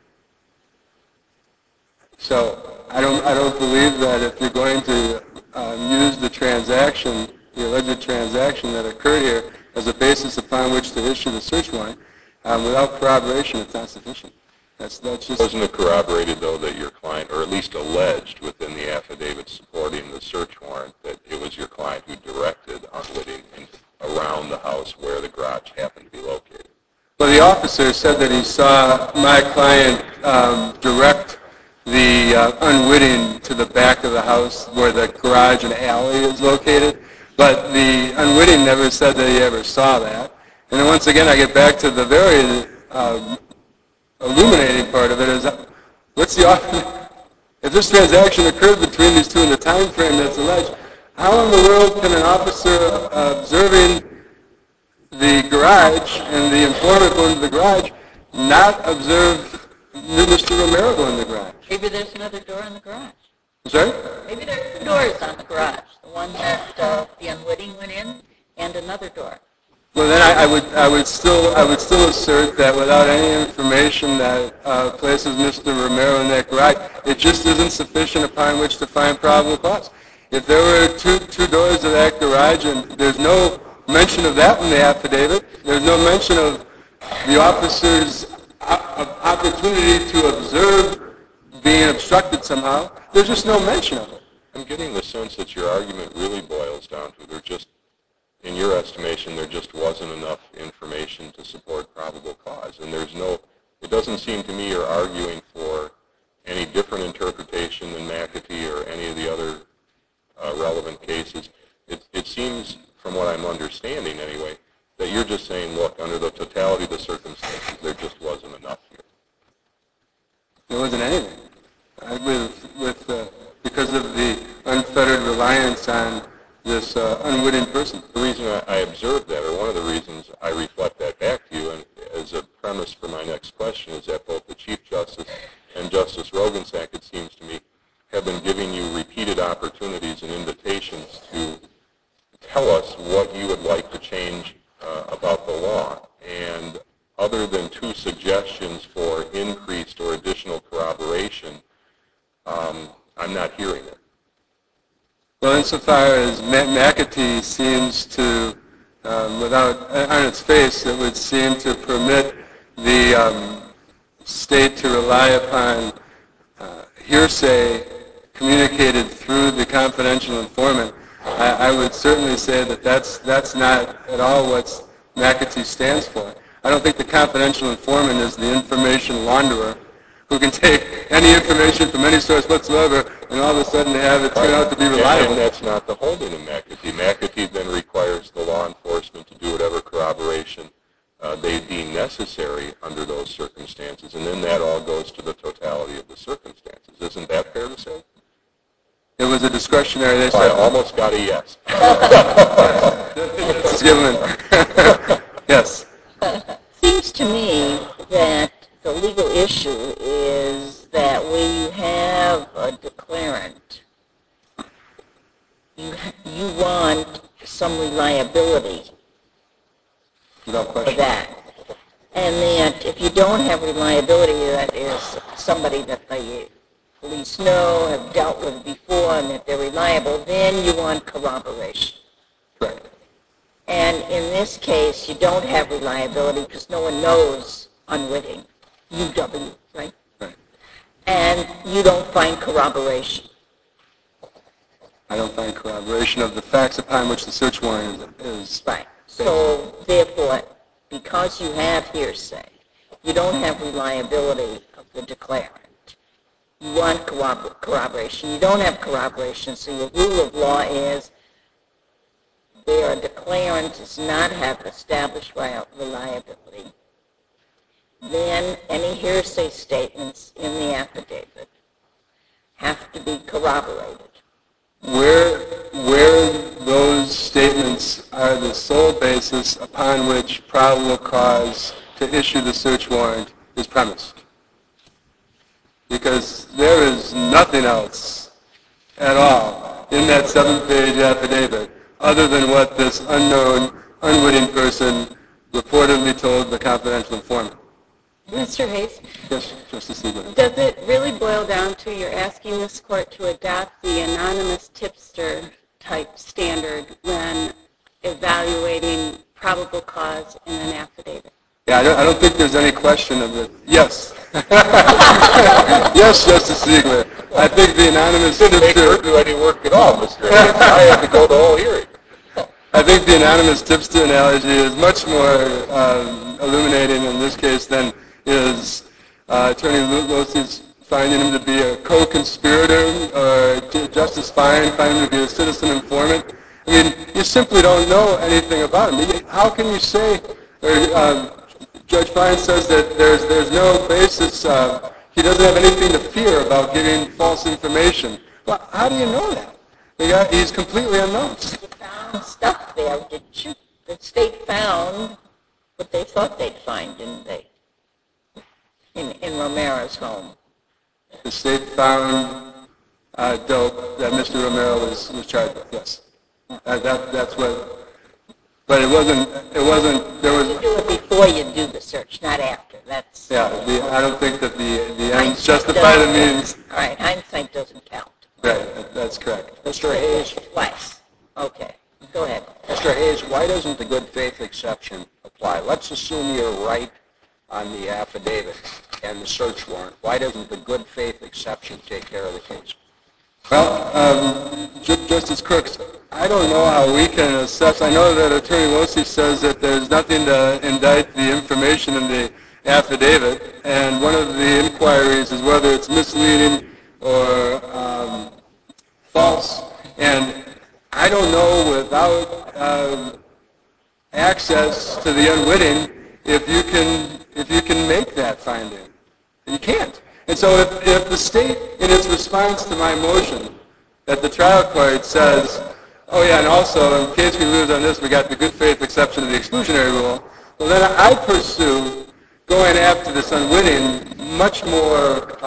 So I don't believe that if you're going to use the transaction, the alleged transaction that occurred here as a basis upon which to issue the search warrant, without corroboration, it's not sufficient. That's just... Wasn't it corroborated, though, that your client, or at least alleged within the affidavit supporting the search warrant, that it was your client who directed Whitting around the house where the garage happened to be located? Well, the officer said that he saw my client direct the Unwitting to the back of the house where the garage and alley is located, but the Unwitting never said that he ever saw that. And then once again, I get back to the very illuminating part of it is, what's the officer, if this transaction occurred between these two in the time frame that's alleged, how in the world can an officer observing the garage and the informant going to the garage not observe Mr. Romero go in the garage? Maybe there's another door in the garage. I'm sorry? Maybe there's two doors on the garage. The one that the Unwitting went in, and another door. Well, then I would still assert that without any information that places Mr. Romero in that garage, it just isn't sufficient upon which to find probable cause. If there were two doors to that garage and there's no mention of that in the affidavit, there's no mention of the officer's opportunity to observe being obstructed somehow, there's just no mention of it. I'm getting the sense that your argument really boils down to there just, in your estimation, there just wasn't enough information to support probable cause. And there's no, it doesn't seem to me you're arguing for any different interpretation than McAtee or any of the other relevant cases. It seems, from what I'm understanding anyway, that you're just saying, look, under the totality of the circumstances, there just wasn't enough here. There wasn't anything. Because of the unfettered reliance on this unwitting person. The reason I observed that, or one of the reasons I reflect that back to you, and as a premise for my next question, is that both the Chief Justice and Justice Rogensack, it seems to me, have been giving you repeated opportunities and invitations to tell us what you would like to change about the law. And other than two suggestions for increased or additional corroboration, I'm not hearing it. Well, insofar as McAtee seems to, on its face, it would seem to permit the state to rely upon hearsay communicated through the confidential informant. I would certainly say that that's not at all what McAtee stands for. I don't think the confidential informant is the information launderer who can take any information from any source whatsoever and all of a sudden have it turn out to be reliable. And that's not the holding of McAtee. McAtee then requires the law enforcement to do whatever corroboration they deem necessary under those circumstances, and then that all goes to the totality of the circumstances. Isn't that fair to say? It was a discretionary. They I said, almost got a yes. it's given. Yes. Seems to me that the legal issue is that we have a declarant Without for question. that. And that if you don't have reliability, that is somebody that the police know, have dealt with before, and that they're reliable, then you want corroboration. Correct. And in this case, you don't have reliability because no one knows unwitting, UW, right? Right. And you don't find corroboration. I don't find corroboration of the facts upon which the search warrant is. Right. So therefore, because you have hearsay, you don't have reliability of the declarant. You want corroboration. You don't have corroboration, so your rule of law is where a declarant does not have established reliability, then any hearsay statements in the affidavit have to be corroborated. Where those statements are the sole basis upon which probable cause to issue the search warrant is premised. Because there is nothing else at all in that 7-page affidavit other than what this unknown, unwitting person reportedly told the confidential informant. Mr. Hayes, Yes, Justice Lieberman. does it really boil down to you're asking this court to adopt the anonymous tipster type standard when evaluating probable cause in an affidavit? Yeah, I don't think there's any question of it. Yes. Yes, Justice Ziegler. I think the anonymous Didn't make her tipster... do any work at all, Mr. Hayes. I had to go the whole hearing. I think the anonymous tipster analogy is much more illuminating in this case than is Attorney Losey's finding him to be a co-conspirator or Justice Fine finding him to be a citizen informant. I mean, you simply don't know anything about him. How can you say, Judge Fine says that there's no basis, he doesn't have anything to fear about giving false information. Well, how do you know that? He's completely unknown. You found stuff there, didn't you? The state found what they thought they'd find, didn't they? In Romero's home. The state found dope that Mr. Romero was charged with, yes. That's what, but it wasn't, there was, You do it before you do the search, not after. That's... yeah, I don't think that the ends Hindsight justify the doesn't means. count. All right, hindsight doesn't count. Right, that's correct. Mr. Hayes, Twice. Okay, go ahead. Mr. Hayes, why doesn't the good faith exception apply? Let's assume you're right on the affidavit and the search warrant. Why doesn't the good faith exception take care of the case? Well, Justice Crooks, I don't know how we can assess. I know that Attorney Losey says that there's nothing to indict the information in the affidavit, and one of the inquiries is whether it's misleading or false. And I don't know without access to the unwitting if you can make that finding. You can't. And so if the state, in its response to my motion, that the trial court says, oh yeah, and also in case we lose on this, we got the good faith exception to the exclusionary rule, well then I pursue going after this unwitting much more,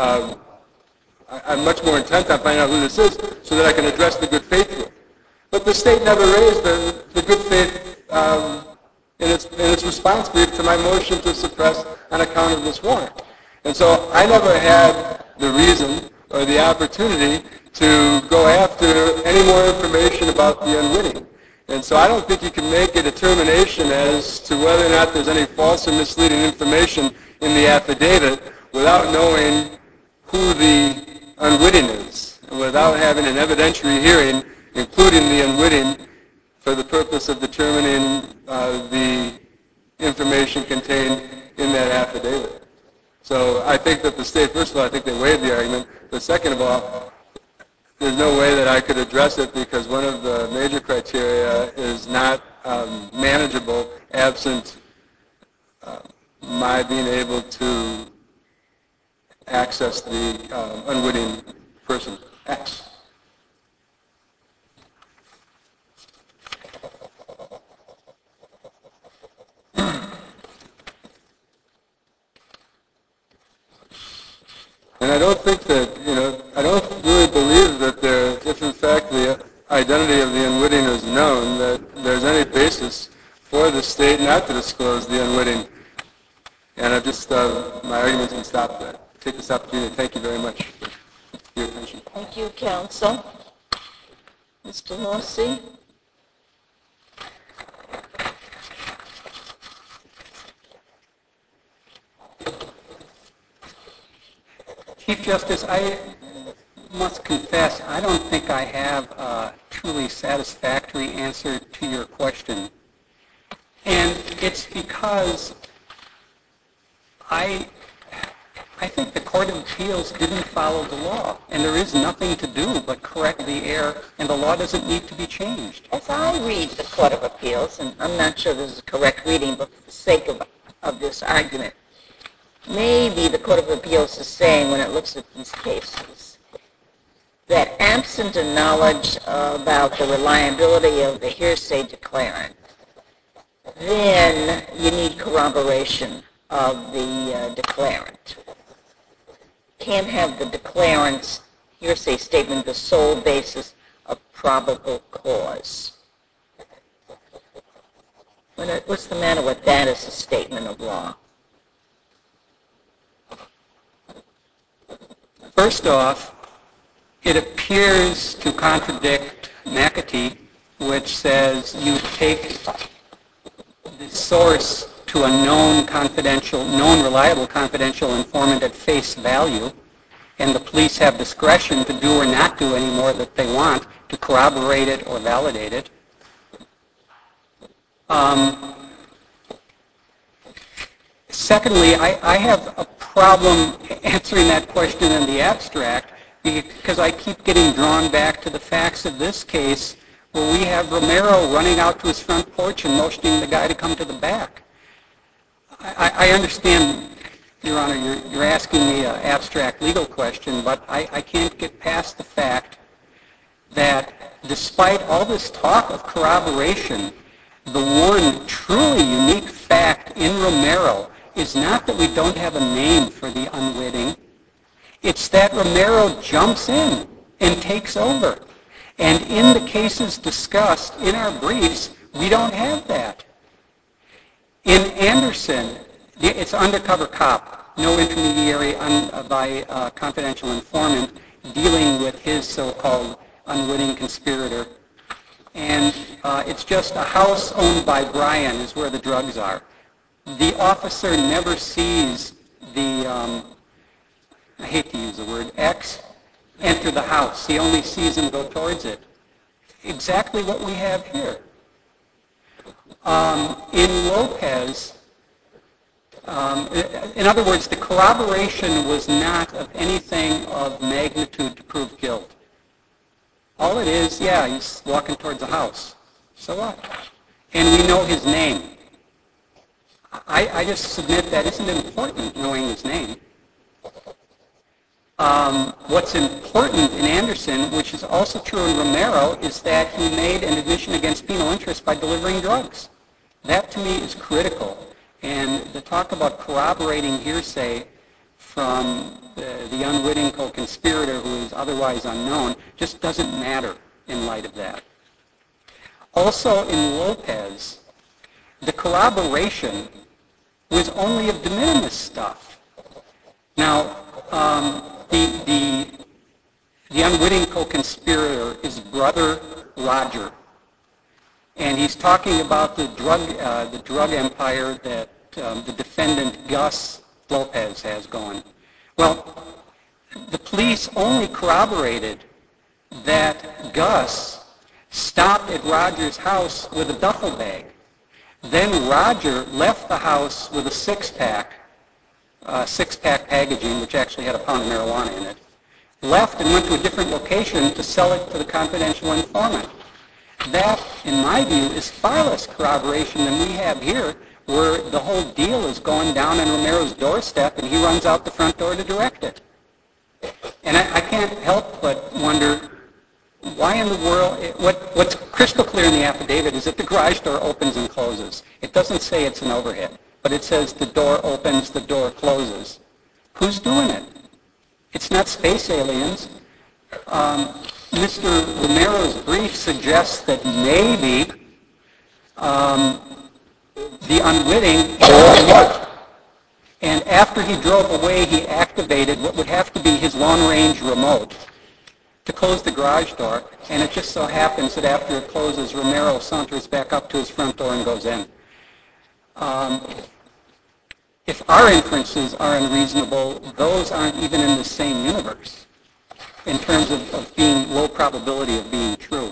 I'm much more intent on finding out who this is so that I can address the good faith rule. But the state never raised the good faith in its response brief to my motion to suppress on account of this warrant. And so I never had the reason or the opportunity to go after any more information about the unwitting. And so I don't think you can make a determination as to whether or not there's any false or misleading information in the affidavit without knowing who the unwitting is, and without having an evidentiary hearing, including the unwitting, for the purpose of determining the information contained in that affidavit. So I think that the state, first of all, I think they waived the argument, but second of all, there's no way that I could address it because one of the major criteria is not manageable absent my being able to access the unwitting person, X. And I don't think that, I don't really believe that if in fact the identity of the unwitting is known, that there's any basis for the state not to disclose the unwitting. And I've just, my argument's been stopped there. Take this opportunity to thank you very much for your attention. Thank you, counsel. Mr. Losey? Chief Justice, I must confess, I don't think I have a truly satisfactory answer to your question. And it's because I think the Court of Appeals didn't follow the law, and there is nothing to do but correct the error, and the law doesn't need to be changed. As I read the Court of Appeals, and I'm not sure this is a correct reading, but for the sake of this argument, maybe the Court of Appeals is saying, when it looks at these cases, that absent a knowledge about the reliability of the hearsay declarant, then you need corroboration of the declarant. Can't have the declarant's hearsay statement the sole basis of probable cause. What's the matter with that as a statement of law? First off, it appears to contradict McAtee, which says you take the source to a known reliable confidential informant at face value, and the police have discretion to do or not do any more that they want to corroborate it or validate it. Secondly, I have a problem answering that question in the abstract because I keep getting drawn back to the facts of this case where we have Romero running out to his front porch and motioning the guy to come to the back. I understand, Your Honor, you're asking me an abstract legal question, but I can't get past the fact that despite all this talk of corroboration, the one truly unique fact in Romero is not that we don't have a name for the unwitting. It's that Romero jumps in and takes over. And in the cases discussed in our briefs, we don't have that. In Anderson, it's undercover cop, no intermediary by confidential informant dealing with his so-called unwitting conspirator. And it's just a house owned by Brian is where the drugs are. The officer never sees the, I hate to use the word, X, enter the house. He only sees him go towards it. Exactly what we have here. In Lopez, in other words, the corroboration was not of anything of magnitude to prove guilt. All it is, yeah, he's walking towards the house. So what? And we know his name. I just submit that isn't important, knowing his name. What's important in Anderson, which is also true in Romero, is that he made an admission against penal interest by delivering drugs. That, to me, is critical. And the talk about corroborating hearsay from the unwitting co-conspirator who is otherwise unknown just doesn't matter in light of that. Also, in Lopez, the corroboration was only of de minimis stuff. Now, the unwitting co-conspirator is brother Roger, and he's talking about the drug empire that the defendant Gus Lopez has going. Well, the police only corroborated that Gus stopped at Roger's house with a duffel bag. Then Roger left the house with a six-pack packaging, which actually had a pound of marijuana in it, left and went to a different location to sell it to the confidential informant. That, in my view, is far less corroboration than we have here, where the whole deal is going down on Romero's doorstep and he runs out the front door to direct it. And I can't help but wonder, why in the world, what's crystal clear in the affidavit is that the garage door opens and closes. It doesn't say it's an overhead, but it says the door opens, the door closes. Who's doing it? It's not space aliens. Mr. Romero's brief suggests that maybe The unwitting drove away. And after he drove away, he activated what would have to be his long-range remote to close the garage door. And it just so happens that after it closes, Romero saunters back up to his front door and goes in. If our inferences are unreasonable, those aren't even in the same universe in terms of being low probability of being true.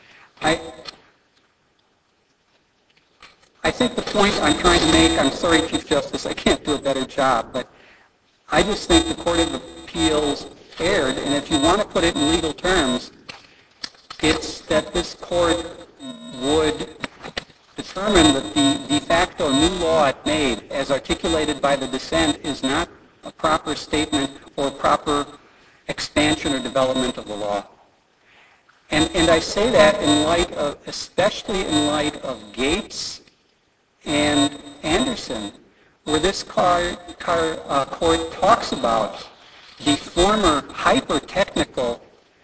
I think the point I'm trying to make, I'm sorry, Chief Justice, I can't do a better job, but I just think the Court of Appeals erred, and if you want to put it in legal terms, it's that this court would determine that the de facto new law it made, as articulated by the dissent, is not a proper statement or proper expansion or development of the law. And I say that in light of, especially in light of Gates and Anderson, where this court talks about the former hyper-technical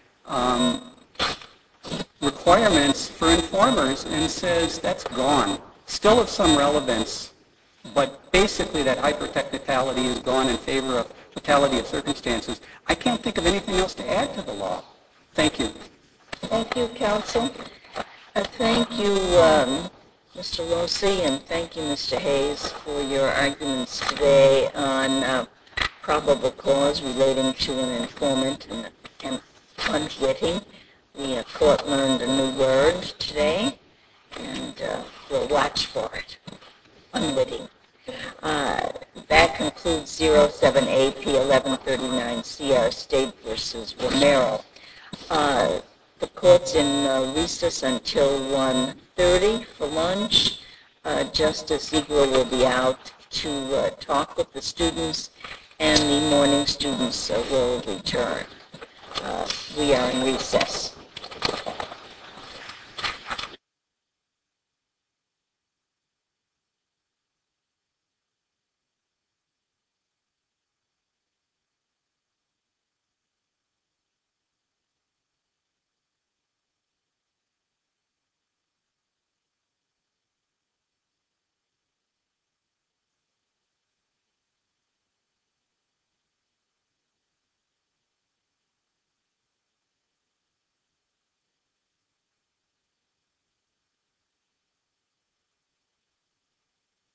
requirements for informers and says that's gone. Still of some relevance, but basically that hyper-technicality is gone in favor of totality of circumstances. I can't think of anything else to add to the law. Thank you. Thank you, counsel. Thank you, Mr. Losey, and thank you, Mr. Hayes, for your arguments today on probable cause relating to an informant and unwitting. The court learned a new word today, and we'll watch for it. Unwitting. That concludes 07AP 1139 CR State versus Romero. The court's in recess until 1:30 for lunch. Justice Ziegler will be out to talk with the students, and the morning students will return. We are in recess.